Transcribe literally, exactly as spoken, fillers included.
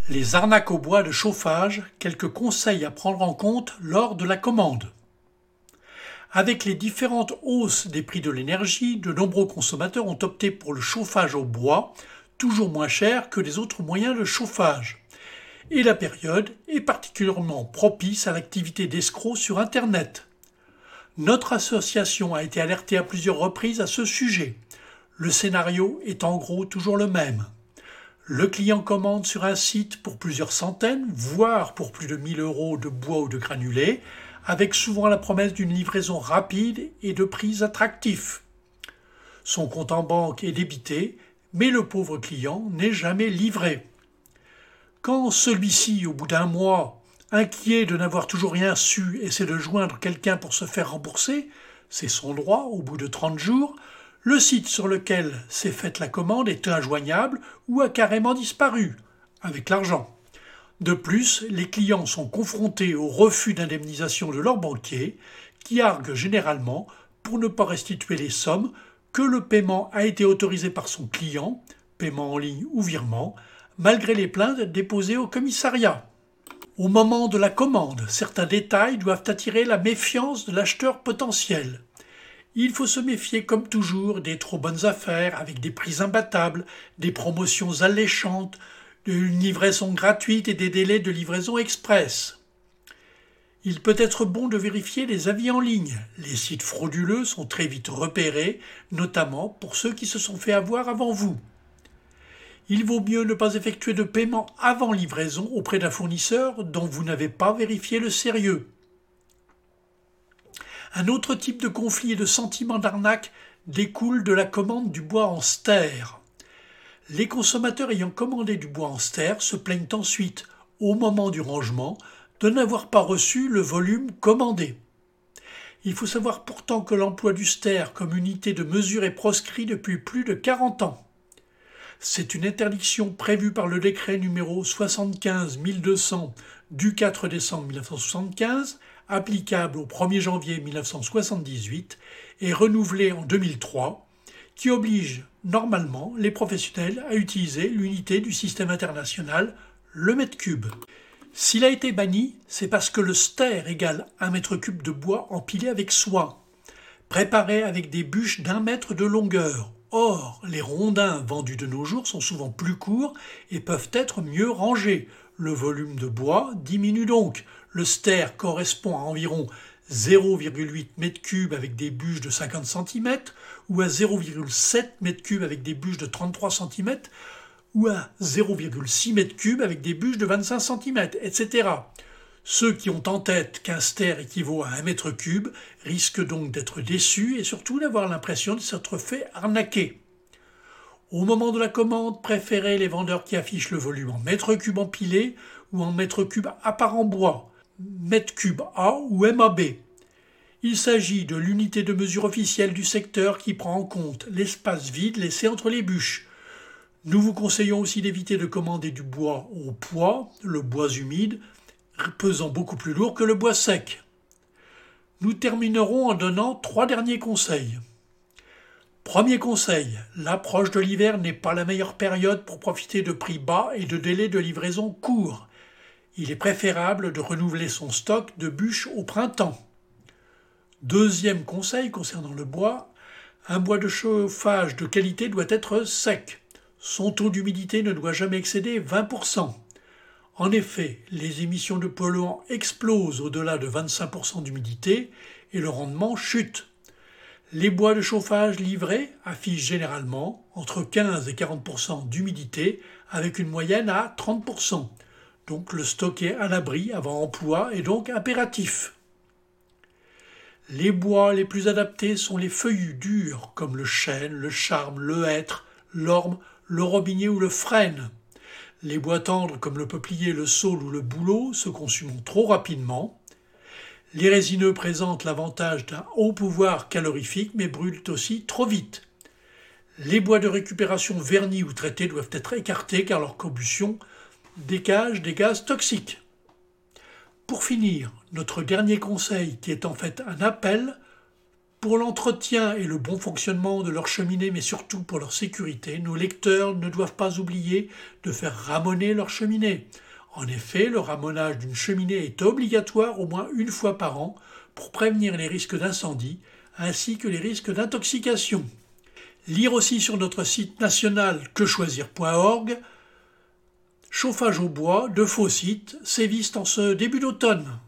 Les arnaques au bois de chauffage, quelques conseils à prendre en compte lors de la commande. Avec les différentes hausses des prix de l'énergie, de nombreux consommateurs ont opté pour le chauffage au bois, toujours moins cher que les autres moyens de chauffage. Et la période est particulièrement propice à l'activité d'escrocs sur Internet. Notre association a été alertée à plusieurs reprises à ce sujet. Le scénario est en gros toujours le même. Le client commande sur un site pour plusieurs centaines, voire pour plus de mille euros de bois ou de granulés, avec souvent la promesse d'une livraison rapide et de prix attractifs. Son compte en banque est débité, mais le pauvre client n'est jamais livré. Quand celui-ci, au bout d'un mois, inquiet de n'avoir toujours rien su, essaie de joindre quelqu'un pour se faire rembourser, c'est son droit au bout de trente jours, le site sur lequel s'est faite la commande est injoignable ou a carrément disparu, avec l'argent. De plus, les clients sont confrontés au refus d'indemnisation de leur banquier, qui argue généralement, pour ne pas restituer les sommes, que le paiement a été autorisé par son client, paiement en ligne ou virement, malgré les plaintes déposées au commissariat. Au moment de la commande, certains détails doivent attirer la méfiance de l'acheteur potentiel. Il faut se méfier comme toujours des trop bonnes affaires avec des prix imbattables, des promotions alléchantes, une livraison gratuite et des délais de livraison express. Il peut être bon de vérifier les avis en ligne. Les sites frauduleux sont très vite repérés, notamment pour ceux qui se sont fait avoir avant vous. Il vaut mieux ne pas effectuer de paiement avant livraison auprès d'un fournisseur dont vous n'avez pas vérifié le sérieux. Un autre type de conflit et de sentiment d'arnaque découle de la commande du bois en stère. Les consommateurs ayant commandé du bois en stère se plaignent ensuite, au moment du rangement, de n'avoir pas reçu le volume commandé. Il faut savoir pourtant que l'emploi du stère comme unité de mesure est proscrit depuis plus de quarante ans. C'est une interdiction prévue par le décret numéro soixante-quinze mille deux cents du quatre décembre mille neuf cent soixante-quinze, applicable au premier janvier mille neuf cent soixante-dix-huit et renouvelée en deux mille trois, qui oblige normalement les professionnels à utiliser l'unité du système international, le mètre cube. S'il a été banni, c'est parce que le stère égale un mètre cube de bois empilé avec soin, préparé avec des bûches d'un mètre de longueur. Or, les rondins vendus de nos jours sont souvent plus courts et peuvent être mieux rangés. Le volume de bois diminue donc. Le stère correspond à environ zéro virgule huit mètres cubes avec des bûches de cinquante centimètres ou à zéro virgule sept mètres cubes avec des bûches de trente-trois centimètres ou à zéro virgule six mètres cubes avec des bûches de vingt-cinq centimètres, et cetera. Ceux qui ont en tête qu'un stère équivaut à un mètre cube risquent donc d'être déçus et surtout d'avoir l'impression de s'être fait arnaquer. Au moment de la commande, préférez les vendeurs qui affichent le volume en mètre cube empilé ou en mètre cube à part en bois, mètre cube A ou M A B. Il s'agit de l'unité de mesure officielle du secteur qui prend en compte l'espace vide laissé entre les bûches. Nous vous conseillons aussi d'éviter de commander du bois au poids, le bois humide, pesant beaucoup plus lourd que le bois sec. Nous terminerons en donnant trois derniers conseils. Premier conseil, l'approche de l'hiver n'est pas la meilleure période pour profiter de prix bas et de délais de livraison courts. Il est préférable de renouveler son stock de bûches au printemps. Deuxième conseil concernant le bois, un bois de chauffage de qualité doit être sec. Son taux d'humidité ne doit jamais excéder vingt pour cent. En effet, les émissions de polluants explosent au-delà de vingt-cinq pour cent d'humidité et le rendement chute. Les bois de chauffage livrés affichent généralement entre quinze et quarante pour cent d'humidité avec une moyenne à trente pour cent. Donc le stocker à l'abri avant emploi est donc impératif. Les bois les plus adaptés sont les feuillus durs comme le chêne, le charme, le hêtre, l'orme, le robinier ou le frêne. Les bois tendres comme le peuplier, le saule ou le bouleau se consument trop rapidement. Les résineux présentent l'avantage d'un haut pouvoir calorifique mais brûlent aussi trop vite. Les bois de récupération vernis ou traités doivent être écartés car leur combustion dégage des gaz toxiques. Pour finir, notre dernier conseil qui est en fait un appel Pour l'entretien et le bon fonctionnement de leur cheminée, mais surtout pour leur sécurité, nos lecteurs ne doivent pas oublier de faire ramoner leur cheminée. En effet, le ramonage d'une cheminée est obligatoire au moins une fois par an pour prévenir les risques d'incendie ainsi que les risques d'intoxication. Lire aussi sur notre site national que choisir point org, chauffage au bois, de faux sites sévissent en ce début d'automne.